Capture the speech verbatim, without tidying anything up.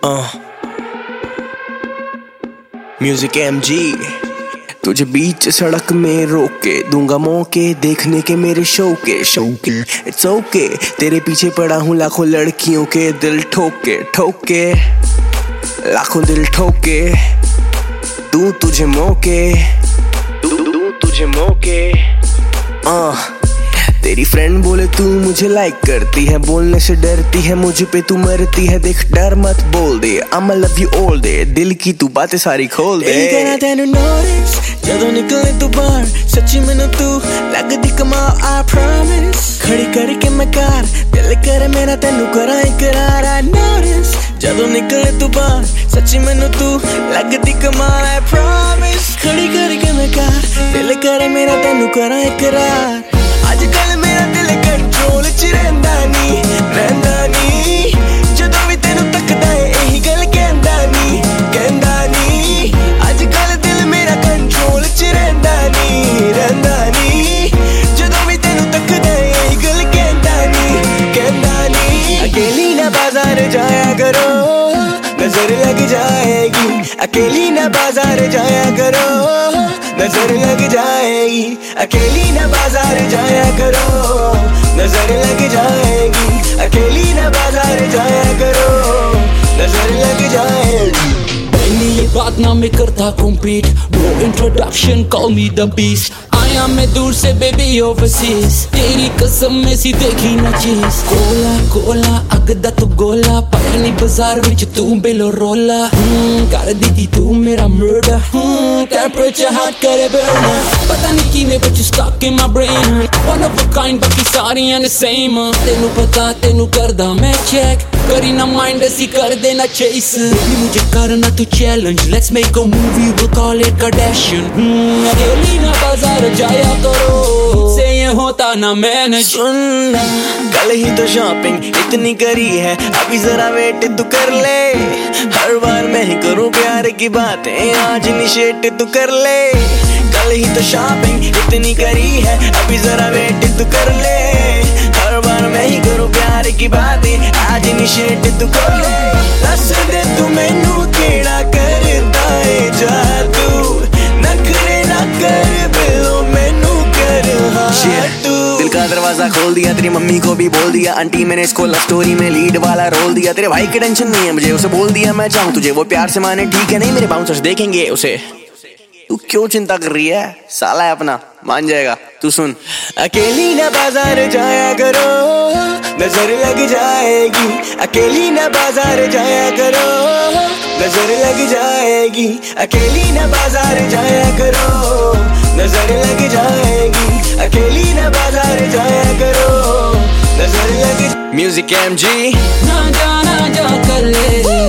Music M जी। तुझे बीच सड़क में रोक के दूंगा मौके देखने के मेरे शो के शो के इट्स ओके। तेरे पीछे पड़ा हूँ लाखों लड़कियों के दिल ठोके ठोके, लाखों दिल ठोके। दूं तुझे मौके, दूं तुझे मौके। आ तेरी फ्रेंड बोले तू मुझे लाइक करती है, बोलने से डरती है मुझ पे तू मरती है। देख डर मत बोल दे, I'ma love you all day। दिल की तू बातें सारी खोल दे। तेरा तेनू नोटिस जदों निकले तू बाहर, सच्ची मैनू तू लगदी कमाल I promise। खड़ी करके मैं कार दिल करे मेरा तेनू करा इकरार I notice। जदों निकले तू बाहर सच्ची मैनू तू लगदी कमाल I promise। खड़ी करके मैं कार दिल करे मेरा तेनू करा इकरार। अजकल मेरा दिल कंट्रोल च रहिंदा नी रहिंदा नी, जदों भी तेनू तकदा है यही गल कहंदा नी कहंदा नी। अजकल दिल मेरा कंट्रोल च रहिंदा नी रहिंदा नी, जदों भी तेनू तकदा है यही गल कहंदा नी कहंदा नी। अकेली ना बाजार जाया करो नजर लग जाएगी, अकेली ना बाजार जाया करो नजर लग जाएगी। अकेली ना बाजार जाया करो नजर लग जाएगी, अकेली ना बाजार जाया करो नजर लग जाएगी। पहली ये बात ना मैं करता compete, no introduction call me the beast। आया मैं दूर से बेबी ओवरसीज, तेरी कसम में सी देखी ना चीज। कोला कोला अगदा तू गोला, पाया नी बाजार विच तू बेलो रोला। कर दी तू मेरा मर्डर, टेम्परेचर हार्ट करे बर्न। पता नहीं किने but you stuck in my brain, one of a kind बाकी सारी and the same। तेनू पता तेनू करदा मैं चेक, करी ना माइंड ऐसी कर देना चेस। बेबी मुझे करना तू challenge, let's make a movie we'll call it Kardashian। अकेली ना बाजार जाया करो से ये होता ना मैनेज। सुनना कल ही तो शॉपिंग इतनी करी है, अभी जरा वेट तू कर ले। हर बार मैं ही करूं प्यार की बातें, आज इनिशिएट तू कर ले। कल ही तो शॉपिंग इतनी करी है, अभी जरा वेट तू कर ले। हर बार मैं ही करूं प्यार की बातें, आज इनिशिएट तू कर ले। दस दे तू मैनू केड़ा करदा है जादू, नखरे ना कर बिलो मैनू कर हाँ तू। दिल का दरवाजा खोल दिया, तेरी मम्मी को भी बोल दिया, आंटी मैंने इसको लव स्टोरी में लीड वाला रोल दिया। तेरे भाई की टेंशन नहीं है मुझे, उसे बोल दिया मैं चाहूँ तुझे वो प्यार से माने ठीक है, नहीं मेरे बाउंसर्स देखेंगे उसे। तू क्यों चिंता कर रही है, साला है अपना मान जाएगा। तू सुन, अकेली ना बाजार जाया करो नजर लग जाएगी, अकेली ना बाजार जाया करो नजर लग जाएगी। अकेली ना बाजार जाया करो नजर लग जाएगी, अकेली ना बाजार जाया करो नजर लग। Music M G. ना जा ना जा कर ले